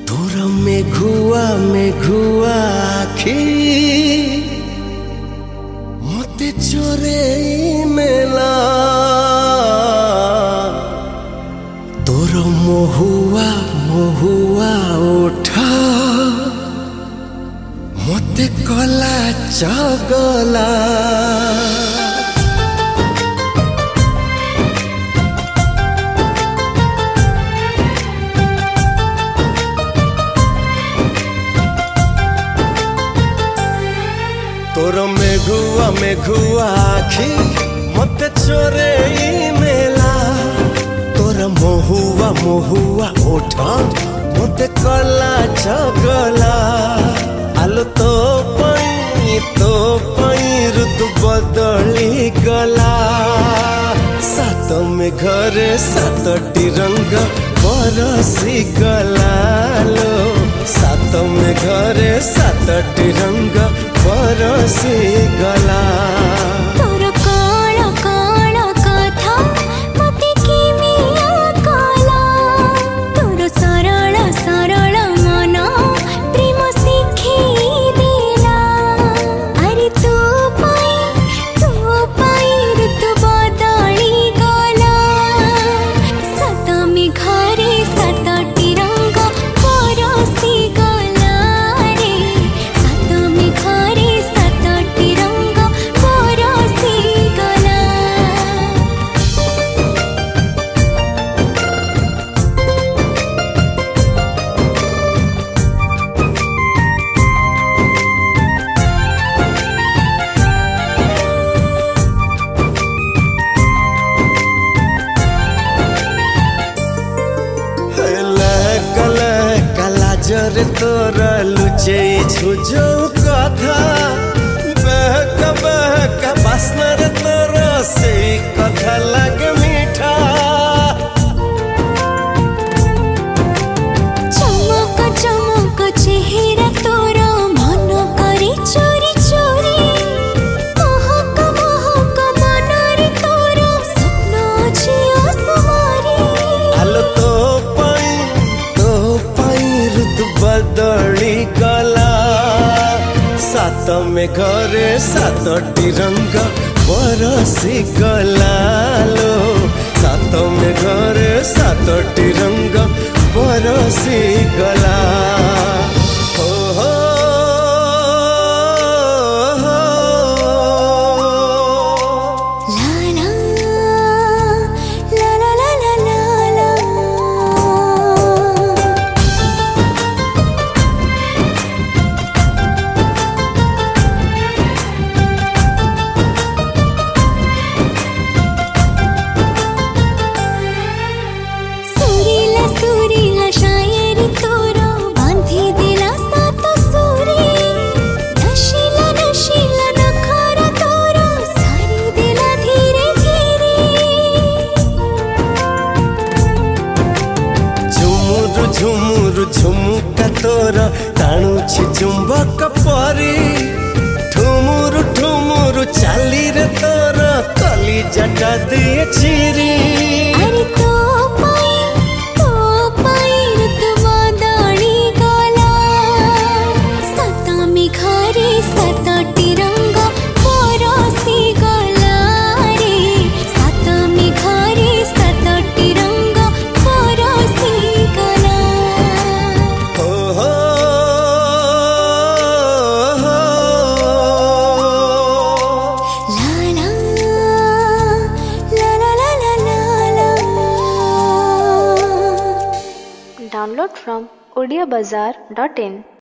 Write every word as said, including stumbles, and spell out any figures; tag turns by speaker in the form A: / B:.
A: तोर मेघुआ मेघुआ आखि मते चोरे नेला तोर महुआ महुआ उठा मते कला चगला तोर मेघुआ मेघुआ आखि मते चोरे नेला तोर महुआ महुआ ओठा मते कला चगला आलो तो पई तो पई ऋतु बदली गला सात में घरे सातटी रंग बरसी गला लो सात में घरे सातटी रंग बरसी गला
B: तोर काळ काळ कथा मते किमिया कला तोर सरल सरल मन प्रेम शिखी देला अरे तू पाई तू पाई ऋतु बदली गला सात में घरे सातटी रंग बरसी गला रे सात में घरे सातटी रंग बरसी गला
A: जरे तोर लुचे झुझो कथा बहक बहक बास्ना रे तोर से कथा लगे मीठा
B: चमक चमक चेहरा तोर मन करे चोरी चोरी महक महक मन रे तोर स्वप्न झियो सुमारी
A: आलो तो पाई तो पाई ऋतु बदली गला सात में घरे सातटी रंग बरसी गला लो सात में घरे सातटी रंग बरसी गला हो हो
B: ला ला ला ला ला ला ला सुरीला सुरीला शायरी तोर बांधी दिला सात सुरी नशीला नशीला नखरा तोर सारी दिला धीरे धीरे
A: झुमुरु झुमुरु झुमुका तोर टाणुछि चुंबक परी ठुमुरु ठुमुरु चाली रे तोर कली जटा दिए चिरी
B: अरे तो पाई तो पाई ऋतु बदली गला सात में घरे सातटी रंग बरसी गला रे सात में घरे सातटी रंग बरसी गला
A: हो हो हो
B: ला ला ला ला ला ला ला
C: Download from odia bazaar dot in